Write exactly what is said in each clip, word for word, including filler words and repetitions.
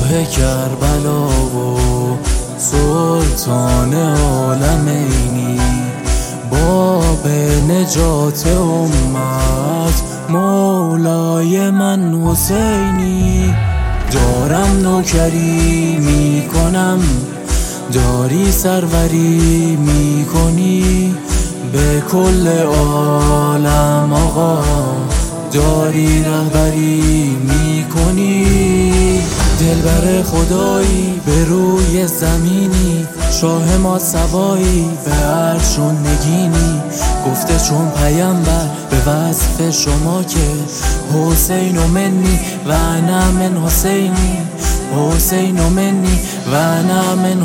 شاه کربلا و سلطان عالمینی، باب نجات امت مولای من حسینی. دارم نوکری میکنم، داری سروری میکنی، به کل عالم آقا داری رهبری میکنی. دلبر خدایی به روی زمینی، شاه ما سوایی به عرش و نگینی. گفته چون پیامبر به وصف شما که حسین و منی و انا من حسینی، حسین و منی و انا من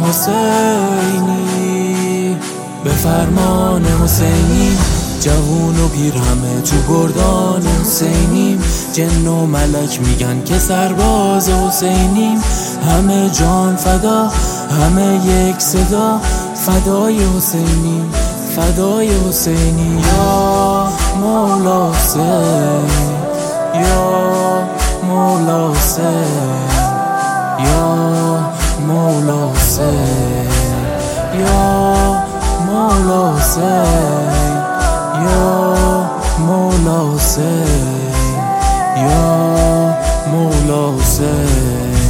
حسینی. به فرمان حسینی جوون و پیر همه تو گردان حسینیم. جن و ملک میگن که سرباز حسینیم. همه جان فدا، همه یک صدا، فدای حسینیم، فدای حسینی. یا مولا حسین، یا مولا حسین، یا مولا حسین، یا مولا حسین، یا مولا حسین، یا مولا حسین.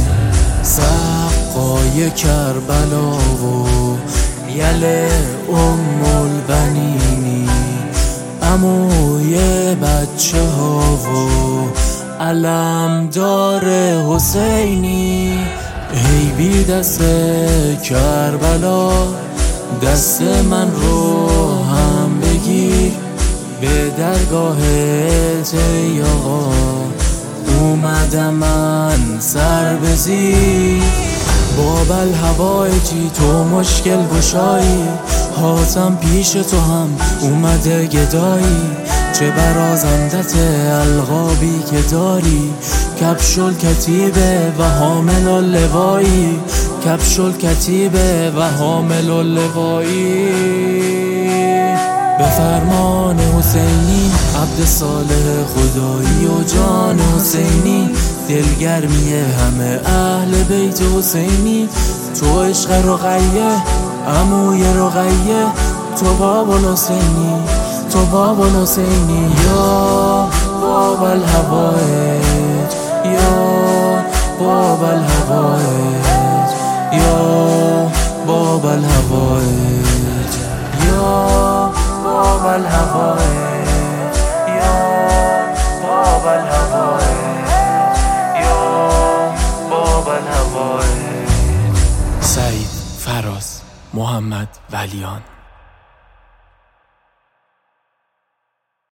سقای کربلا و یل ام البنینی، عموی بچه ها و علمدار حسینی. ای بی دست کربلا دست من رو هم بگیر، به درگاهت ای آقا اومدم من سر بزیر. باب الهوایجی تو مشکل گشایی، حاتم پیش تو هم اومده گدایی. چه برازندت القابی که داری، کبش الکتیبه و حامل اللوایی، کبش الکتیبه و حامل اللوایی. به فرمان حسینی عبد صالح خدایی و جان حسینی، دلگرمی همه اهل بیت حسینی. تو عشق رقیه، عموی رقیه، تو باب الحسینی، تو باب الحسینی. یا باب الهوایج، یا باب الهوایج، یا باب الهوایج، یا باب الهوایج، یا باب الهوایج، یا باب الهوایج. سعید فراز محمد ولیان.